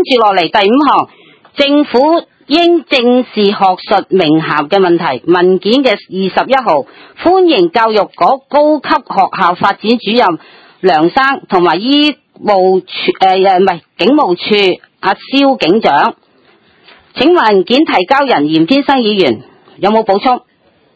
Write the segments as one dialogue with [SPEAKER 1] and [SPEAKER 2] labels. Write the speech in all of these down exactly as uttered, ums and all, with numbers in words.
[SPEAKER 1] 住落嚟第五項，政府應正視學術名校嘅問題。文件嘅二十一號，歡迎教育局高級學校發展主任梁生同埋醫務處誒誒唔係警務處阿蕭警長。請文件提交人嚴天生議員有冇補充？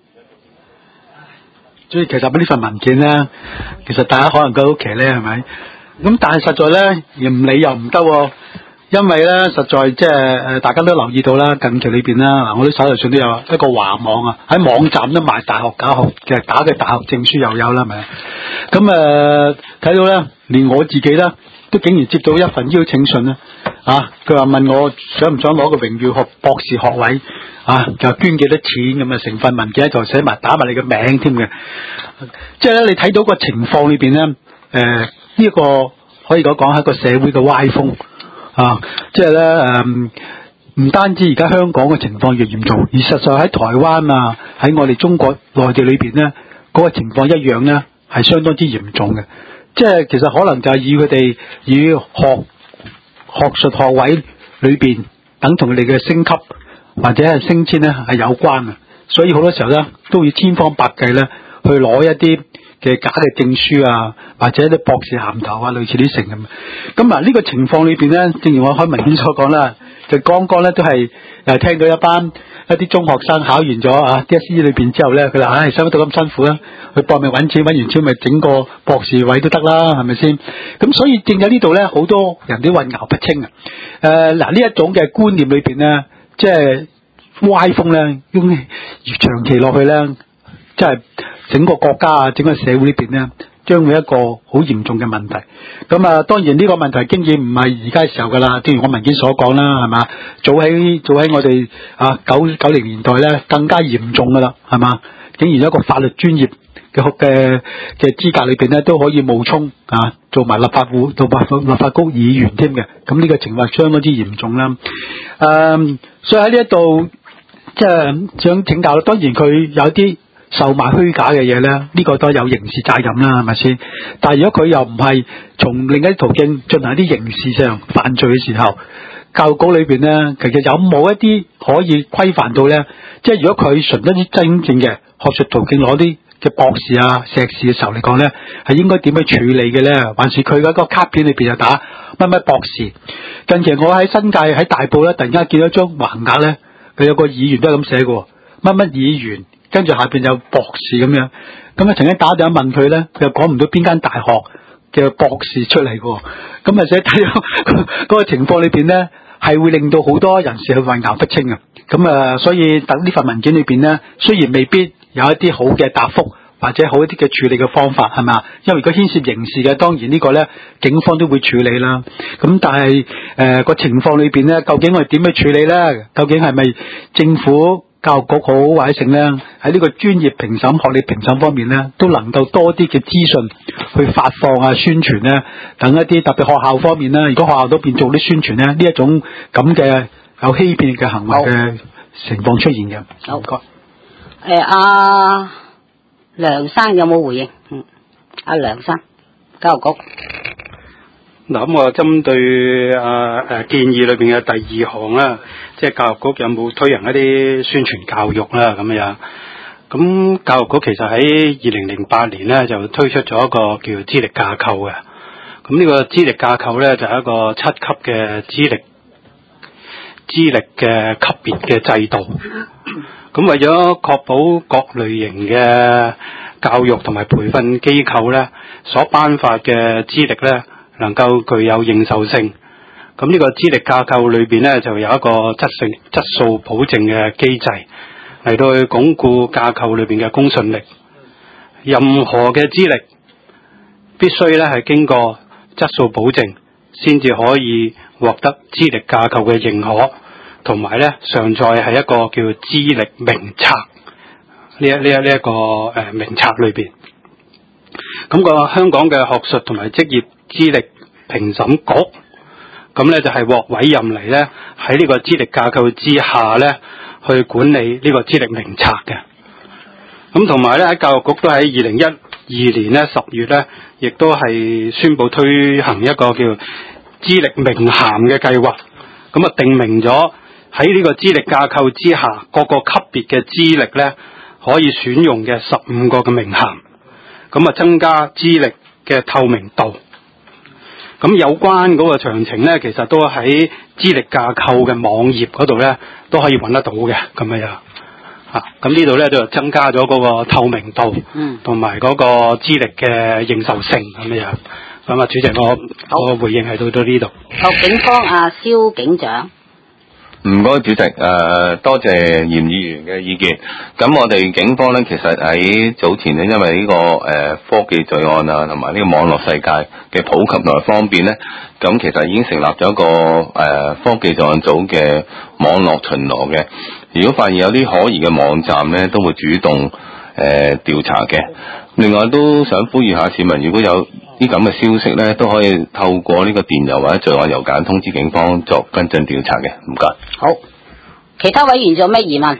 [SPEAKER 2] 所以其實呢份文件咧，其實大家可能覺得好騎呢，係咪？咁但係實在咧，唔理又唔得，因為咧實在即係誒，大家都留意到啦，近期裏邊啦，嗱，我啲手頭上都有一個華網啊，喺網站都賣大學假學嘅假嘅大學證書又有啦，係咪？咁誒睇到咧，連我自己咧都竟然接到一份邀請信啦，啊，佢話問我想唔想攞個榮譽學博士學位。啊！就捐幾多錢咁啊？成份文件喺度寫埋打埋你嘅名添嘅，即係咧你睇到個情況裏邊咧，誒呢一個可以講講係一個社會嘅歪風啊！即係咧誒，唔單止而家香港嘅情況越嚴重，而實在喺台灣啊，喺我哋中國內地裏邊咧，嗰個情況一樣咧係相當之嚴重嘅。即係其實可能就係以佢哋以學學術學位裏邊等同佢哋嘅升級。或者係升遷咧係有關嘅，所以好多時候咧都要千方百計咧去攞一啲嘅假嘅證書啊，或者啲博士銜頭啊，類似啲成咁。咁啊呢個情況裏邊咧，正如我喺文件所講啦，就剛剛咧都係誒聽到一班一啲中學生考完咗啊 D S E 裏邊之後咧，佢話唉，使乜到咁辛苦啦，去搏命揾錢，揾完錢咪整個博士位都得啦，係咪先？咁所以正喺呢度咧，好多人都混淆不清啊。誒嗱呢一種嘅觀念裏邊咧。即係歪風咧，咁越長期落去咧，即係整個國家啊，整個社會呢邊咧，將會一個好嚴重嘅問題。咁啊，當然呢個問題經驗唔係而家嘅時候噶啦，正如我文件所講啦，係嘛？早喺早喺我哋啊九九零年代咧，更加嚴重噶啦，係嘛？竟然一個法律專業嘅嘅嘅資格裏邊咧，都可以冒充啊，做埋立法會、做埋立法局議員添嘅。咁呢個情況相當之嚴重啦。誒、嗯，所以喺呢一度即係想請教，當然佢有啲售賣虛假嘅嘢咧，呢、這個都有刑事責任啦，係咪先？但係如果佢又唔係從另一啲途徑進行一啲刑事上犯罪嘅時候，教育局裏邊咧，其實有冇一啲可以規範到咧？即係如果佢純一啲真正嘅學術途徑攞啲嘅博士啊、碩士嘅時候嚟講咧，係應該點樣處理嘅咧？還是佢嗰個卡片裏邊又打乜乜博士？近期我喺新界喺大埔咧，突然間見到一張橫額咧，佢有個議員都係咁寫嘅，乜乜議員，跟住下邊有博士咁樣。咁啊，曾經打電話問佢咧，佢又講唔到邊間大學嘅博士出嚟嘅。咁啊，寫睇到嗰個情況裏邊咧，係會令到好多人士去混淆不清啊。咁啊，所以等呢份文件裏邊咧，雖然未必有一啲好嘅答覆或者好一啲嘅處理嘅方法，係嘛？因為如果牽涉刑事嘅，當然呢個咧警方都會處理啦。咁但係誒個情況裏邊咧，究竟我哋點去處理咧？究竟係咪政府教育局好或者成咧喺呢個專業評審、學歷評審方面咧，都能夠多啲嘅資訊去發放啊、宣傳咧，等一啲特別學校方面咧，如果學校都變做啲宣傳咧，呢一種咁嘅有欺騙嘅行為嘅情況出現嘅。
[SPEAKER 1] 好，唔該。誒，阿梁生有冇回應？嗯，阿梁生，教育局。
[SPEAKER 3] 嗱，咁我針對啊誒建議裏邊嘅第二項啦，即係教育局有冇推行一啲宣傳教育啦咁樣。咁教育局其實喺二零零八年咧就推出咗一個叫資歷架構嘅。咁呢個資歷架構咧就係一個七級嘅資歷資歷嘅級別嘅制度。咁為咗確保各類型嘅教育同埋培訓機構咧所頒發嘅資歷咧能夠具有認受性，咁呢個資歷架構裏邊咧就有一個質性質素保證嘅機制嚟到去鞏固架構裏邊嘅公信力。任何嘅資歷必須咧係經過質素保證，先至可以獲得資歷架構嘅認可。同埋咧，上載係一個叫資歷名冊呢一呢一呢一個誒、呃、名冊裏邊。咁、那個香港嘅學術同埋職業資歷評審局，咁咧就係、是、獲委任嚟咧喺呢個資歷架構之下咧去管理呢個資歷名冊嘅。咁同埋咧喺教育局都喺二零一二年咧十月咧，亦都係宣布推行一個叫資歷名銜嘅計劃。 咁啊定明咗喺呢個資歷架構之下，各個級別嘅資歷咧可以選用嘅十五個嘅名銜，咁啊增加資歷嘅透明度。咁有關嗰個詳情咧，其實都喺資歷架構嘅網頁嗰度咧都可以揾得到嘅，咁樣樣。啊，咁呢度咧就增加咗嗰個透明度，嗯，同埋嗰個資歷嘅認受性咁樣樣。咁啊，主席，我我回應係到到呢度。
[SPEAKER 1] 好，警方阿蕭警長。
[SPEAKER 4] 唔該，主席，誒、呃，多謝嚴議員嘅意見。咁我哋警方咧，其實喺早前咧，因為呢、這個誒、呃、科技罪案啊，同埋呢個網絡世界嘅普及同埋方便咧，咁其實已經成立咗一個誒、呃、科技罪案組嘅網絡巡邏嘅。如果發現有啲可疑嘅網站咧，都會主動誒、呃、調查嘅。另外都想呼籲下市民，如果有啲咁嘅消息咧，都可以透過呢個電郵或者罪案郵件通知警方作跟進調查嘅。唔該。
[SPEAKER 1] 好，其他委員仲有咩疑問？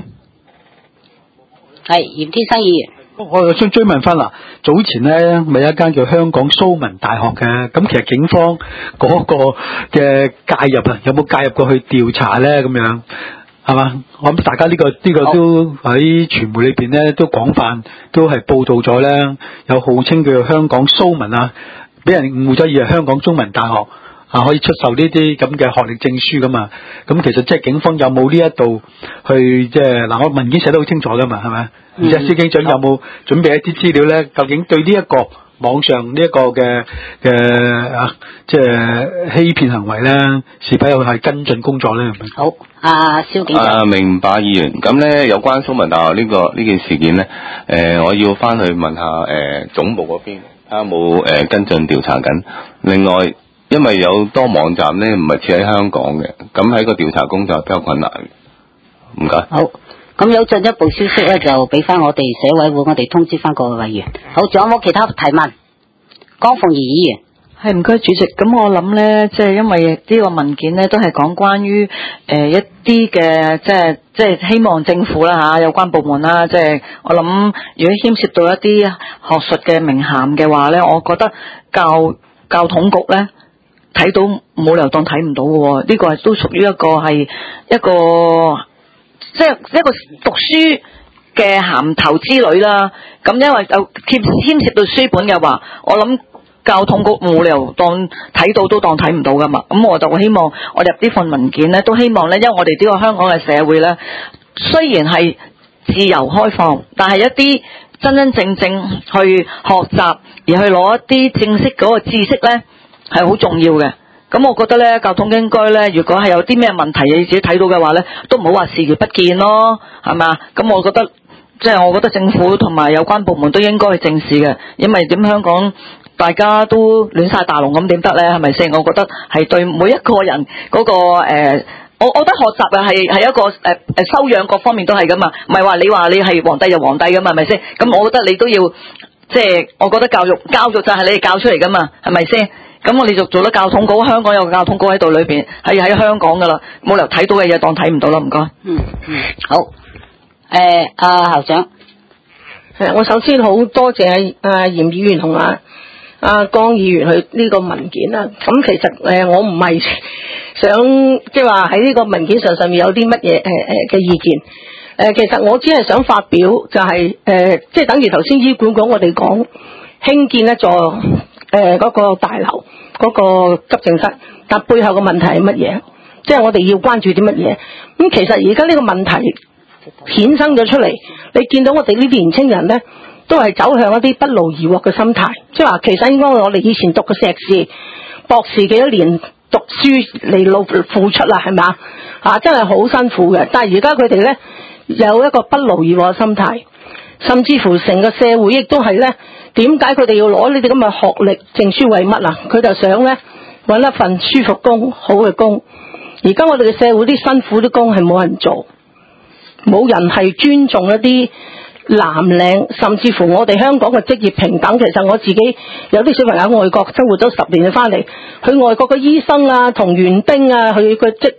[SPEAKER 1] 係嚴天生議員。
[SPEAKER 2] 我又想追問翻啦，早前咧咪有一間叫香港蘇文大學嘅，咁其實警方嗰個嘅介入啊，有冇介入過去調查咧？咁樣係嘛？我諗大家呢、這個呢、這個都喺傳媒裏邊咧都廣泛都係報道咗咧，有號稱叫做香港蘇文啊，俾人誤會咗以為香港中文大學啊可以出售呢啲咁嘅學歷證書噶嘛。咁其實即係警方有冇呢一度去即係嗱，我文件寫得好清楚噶嘛，係咪？而且蕭警長有冇準備一啲資料咧？究竟對呢一個網上呢一個嘅嘅啊，即係欺騙行為咧，是否有係跟進工作咧？
[SPEAKER 1] 好，阿蕭警長。
[SPEAKER 4] 啊，明白議員。咁咧，有關蘇文大學呢、這個呢件事件咧，誒、呃，我要翻去問下誒、呃、總部嗰邊，睇下有冇誒跟進調查緊。另外，因為有多網站咧唔係設喺香港嘅，咁喺個調查工作係比較困難嘅。唔該。
[SPEAKER 1] 好。咁有進一步消息咧，就俾翻我哋社委會，我哋通知翻個委員。好，仲有冇其他提問？江鳳儀議員。
[SPEAKER 5] 係，唔該主席。咁我諗咧，即係因為呢個文件咧都係講關於誒、呃、一啲嘅，即係即係希望政府啦吓，有關部門啦，即係我諗如果牽涉到一啲學術嘅名銜嘅話咧，我覺得教教統局咧睇到冇理由當睇唔到嘅，呢、這個係都屬於一個係一個。即係一個讀書嘅銜頭之類啦，咁因為就牽牽涉到書本嘅話，我諗教統局冇理由當睇到都當睇唔到噶嘛。咁我就希望我入呢份文件咧，都希望咧，因為我哋呢個香港嘅社會咧，雖然係自由開放，但係一啲真真正正去學習而去攞一啲正式嗰個知識咧，係好重要嘅。咁我覺得咧，教統應該咧，如果係有啲咩問題，你自己睇到嘅話咧，都唔好話視而不見咯，係嘛？咁我覺得，即係我覺得政府同埋有關部門都應該去正視嘅，因為點香港大家都亂晒大龍咁點得咧？係咪先？我覺得係對每一個人嗰個誒，我我覺得學習啊係係一個誒誒修養各方面都係噶嘛，唔係話你話你係皇帝就皇帝噶嘛，係咪先？咁我覺得你都要，即係我覺得教育教育就係你哋教出嚟噶嘛，係咪先？咁我哋就做得教統局，香港有個教統局喺度裏邊，係喺香港噶啦，冇理由睇到嘅嘢當睇唔到啦，唔該。
[SPEAKER 1] 嗯嗯，好。誒、呃，阿校長，
[SPEAKER 6] 係我首先好多謝阿嚴議員同阿阿江議員去呢個文件啦。咁其實誒、呃，我唔係想即係話喺呢個文件上上面有啲乜嘢誒誒嘅意見。誒、呃，其實我只係想發表就係、是、誒、呃，即係等於頭先醫管局我哋講興建一座。誒、呃，嗰、那個大樓，嗰、那個急症室，但背後嘅問題係乜嘢？即係我哋要關注啲乜嘢？咁、嗯、其實而家呢個問題衍生咗出嚟，你見到我哋呢啲年青人咧，都係走向一啲不勞而獲嘅心態，即係話其實應該我哋以前讀個碩士、博士幾多年讀書嚟路付出啦，係咪啊？真係好辛苦嘅。但係而家佢哋咧有一個不勞而獲嘅心態，甚至乎成個社會亦都係咧。點解佢哋要攞呢啲咁嘅學歷證書為乜啊？佢就想咧搵一份舒服工、好嘅工。而家我哋嘅社會啲辛苦啲工係冇人做，冇人係尊重一啲藍領，甚至乎我哋香港嘅職業平等。其實我自己有啲小朋友喺外國生活咗十年就翻嚟，去外國嘅醫生啊、同園丁啊，佢嘅職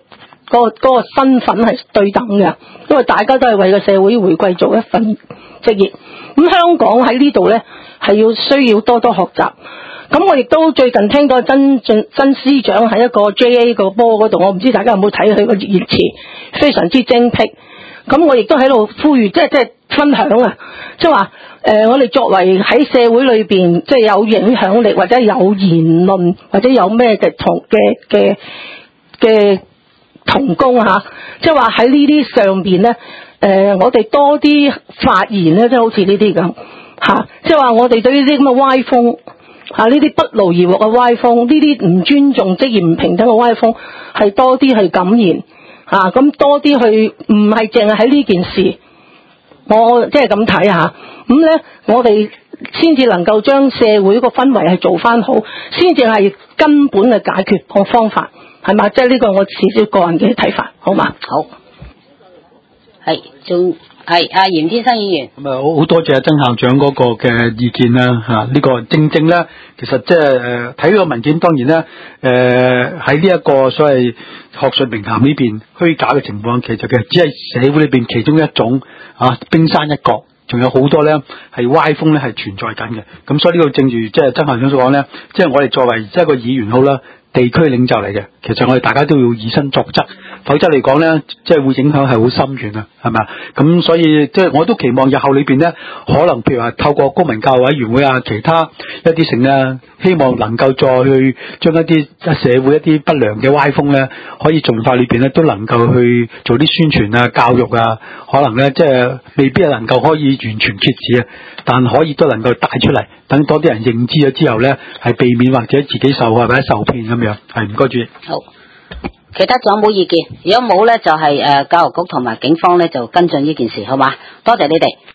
[SPEAKER 6] 嗰個嗰個身份係對等嘅，因為大家都係為個社會回饋做一份職業。咁香港喺呢度咧係要需要多多學習。咁我亦都最近聽過曾俊曾司長喺一個 J A 個波嗰度，我唔知大家有冇睇佢個言辭，非常之精闢。咁我亦都喺度呼籲，即係即係分享啊，即係話誒，我哋作為喺社會裏邊即係有影響力或者有言論或者有咩嘅同嘅嘅嘅同工嚇，即係話喺呢啲上邊咧誒，我哋多啲發言咧，即係好似呢啲咁嚇，即係話我哋對呢啲咁嘅歪風。嚇！呢啲不勞而獲嘅歪風，呢啲唔尊重職業唔平等嘅歪風，係多啲去感言嚇，咁、啊、多啲去，唔係淨係喺呢件事，我即係咁睇下，咁咧我哋先至能夠將社會個氛圍係做翻好，先至係根本嘅解決個方法，係嘛？即係呢個我少少個人嘅睇法，好嘛？
[SPEAKER 1] 好，係仲。係阿嚴天生議員，
[SPEAKER 2] 咁啊好好多謝曾校長嗰個嘅意見啦嚇，呢、這個正正咧，其實即係誒睇呢個文件，當然咧誒喺呢一個所謂學術名銜呢邊虛假嘅情況，其實其實只係社會裏邊其中一種啊冰山一角，仲有好多咧係歪風咧係存在緊嘅。咁所以呢個正如即係曾校長所講咧，即係我哋作為即係個議員好啦，地區領袖嚟嘅，其實我哋大家都要以身作則，否則嚟講咧，即係會影響係好深遠啊，係咪啊？咁所以即係我都期望日後裏邊咧，可能譬如話透過公民教育委員會啊，其他一啲成啊，希望能夠再去將一啲社會一啲不良嘅歪風咧，可以盡快裏邊咧都能夠去做啲宣傳啊、教育啊，可能咧即係未必係能夠可以完全遏止啊，但可以都能夠帶出嚟，等多啲人認知咗之後咧，係避免或者自己受害或者受騙咁樣。係唔該主席。
[SPEAKER 1] 好。其他仲有冇意見？如果冇咧，就係誒教育局同埋警方咧就跟進呢件事，好嘛？多謝你哋。